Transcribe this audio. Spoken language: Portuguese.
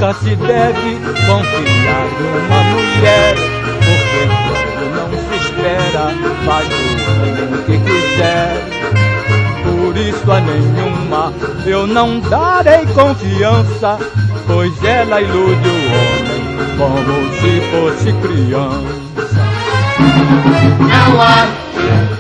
Nunca se deve confiar numa mulher, porque quando não se espera, faz o que quiser. Por isso a nenhuma eu não darei confiança, pois ela ilude o homem como se fosse criança. Não há